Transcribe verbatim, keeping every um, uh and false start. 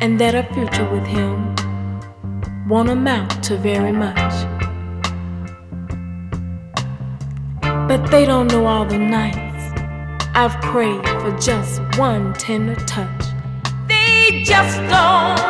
and that a future with him won't amount to very much. But they don't know all the nights I've prayed for just one tender touch. They just don't